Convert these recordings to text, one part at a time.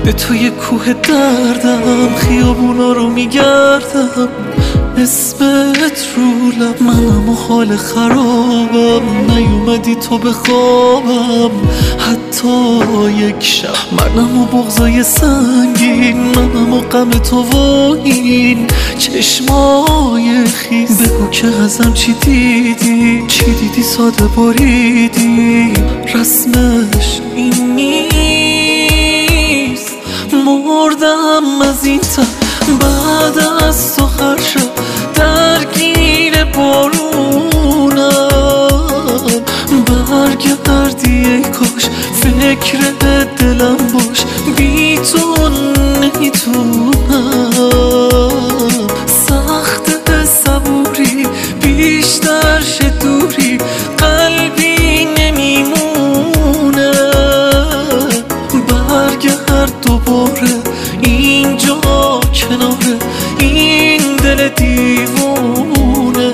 به توی کوه دردم، خیابونا رو میگردم، اسمت رو لب، منم و حال خرابم، نیومدی تو به خوابم حتی یک شب، منم و بغضای سنگین، منم و غم تو و این چشمای خیس. بگو که ازم چی دیدی، چی دیدی ساده باریدی، رسمش این نیست. مردم از این تب بعد از تو هر شب، درگیر بارونم، برگردی ای کاش، فکر دلم باش، بی تو نمیتونم. سخت صبوری بیشتر شه دوری، قلبی نمیمونه، برگرد دوباره اینجا کنار این دل دیوونه.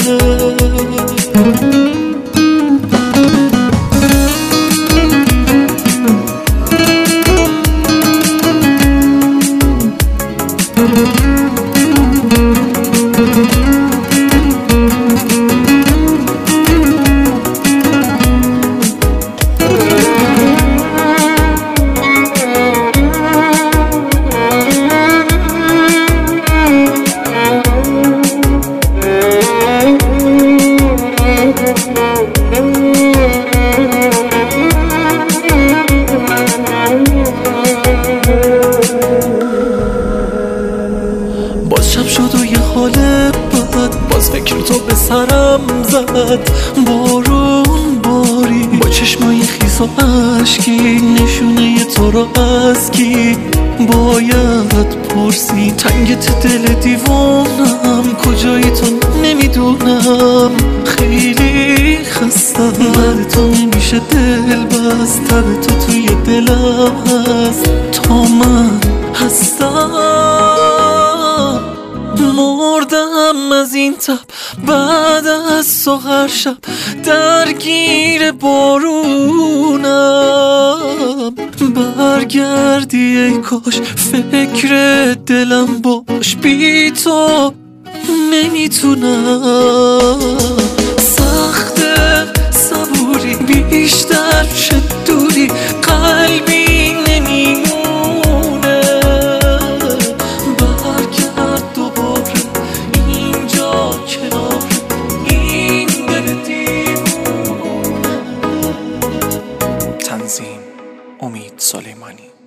شب شد و یه حال بد، باز فکر تو به سرم زد، بارون باری با چشمای خیس و عشقی، نشونه تو رو از کی باید پرسی، تنگت دل دیوانم، کجایی تو نمیدونم، خیلی خستم، بعد تو نمیشه دل بست، تب تو توی دلم هست تا من هستم. مردم از این تب بعد از تو هر شب، درگیر بارونم، برگردی ای کاش، فکر دلم باش، بی تو نمیتونم. سخت صبوری بیشتر شد دوری، قلبی نمیمونه، برگرد دوباره اینجا کنار این دل دیوونه. تنظیم: امید سلیمانی.